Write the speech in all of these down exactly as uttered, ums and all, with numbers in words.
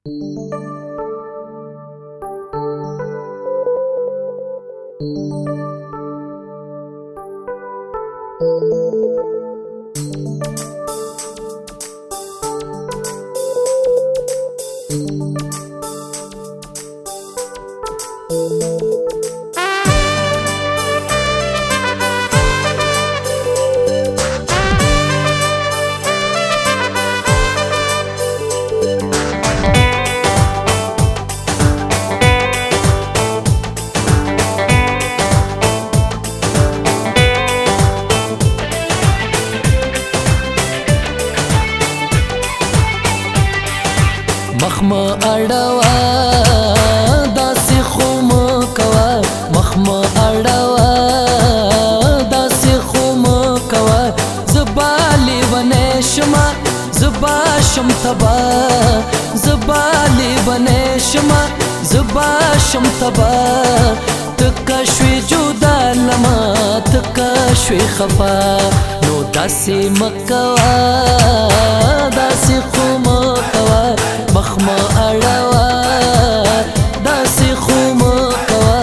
مخما اړوا داسې خو مه کوه مخما اړوا داسې خو مه کوه زه به لیونی شمه زه به شم تبا زه به لیونی شمه زه به شم تبا ته که شوې جدا لمه ته که شوې خفا نو داسې مه کوه داسې خو مه کوه مخما اړوا داسې خو مه کوه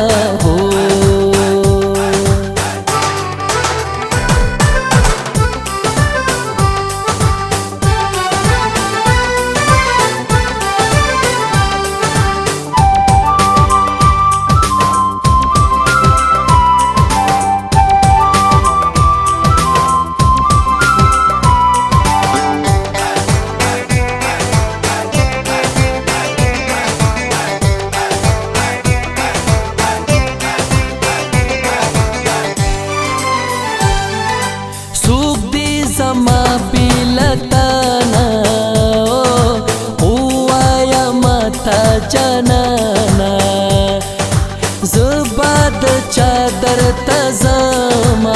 زما بیلتانا اوایا ماتا جانانا زبا د چادر تزما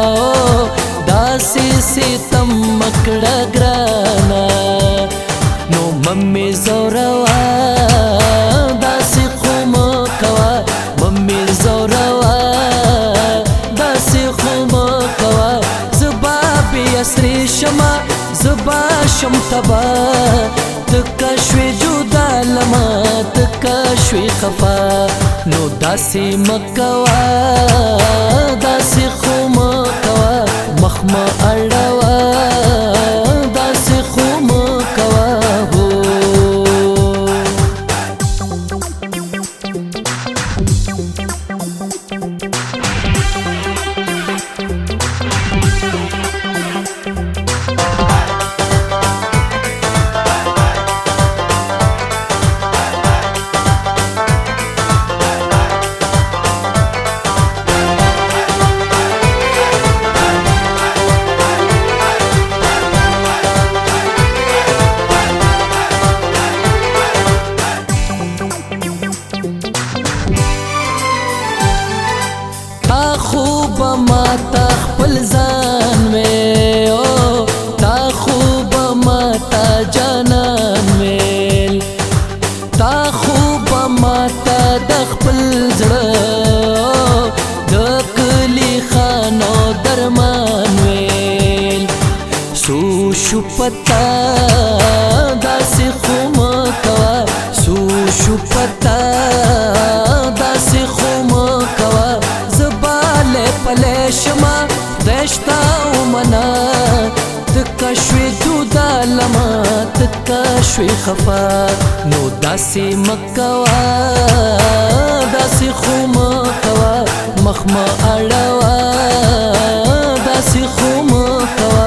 داسی ستم مکڑا گرانا نو ممی زوروا داسی خوم کوا ممی زوروا داسی خوم کوا اسری شما زبا شم تبا تکا شوی جدا لما تکا شوی خفا نو داسی مکوا داسی خو مکوا مخما اړوا داسی خو مکوا خوب ماتا خپل ځان مې او تا خوب ماتا جانان مې تا خوب ماتا د خپل زړه د کلی خانو درمان مې سو شو پتا داسې خو مه کوه سو شو پتا داسې خو مه کوه پلے شما دشتا ومنا تکا شوی جدا لما تکا شوی خفا نو داسی مکوا داسی خو مکوا مخما اړوا داسی خو مکوا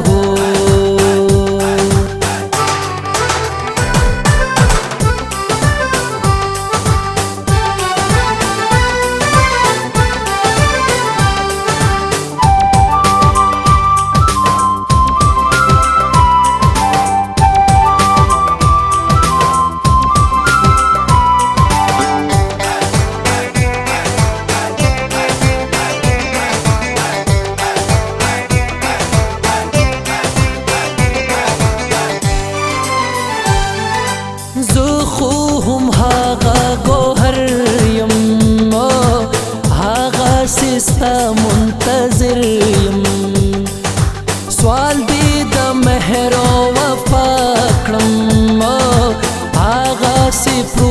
ستا منتظر یم سوال دی د مهر او وفا کړم هغه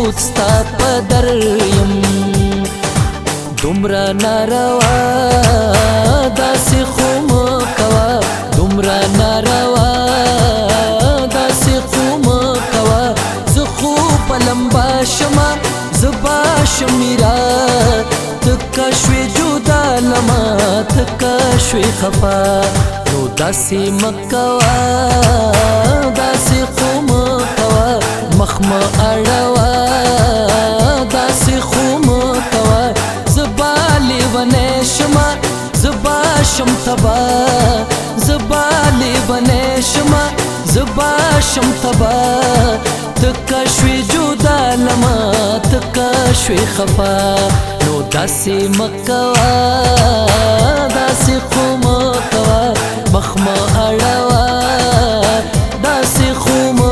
سود ستا پدر یم دومره ناروا داسې خو مه کوه دومره ناروا داسې خو مه کوه زه خو په لمبا شمه زه به شمیرا تکه شوې جدا لمه تکه شوې خفا نو داسې مه کوه داسې خو مه کوه مخ مه اړوه داسې خو مه کوه زه به لیونی شمه زه به شم تبا زه به لیونی شمه زه به شم تبا تکه شوې جدا لمه تکه شوې خفا نو داسې مه کوه داسې خو مه کوه مخ مه اړوه داسې خو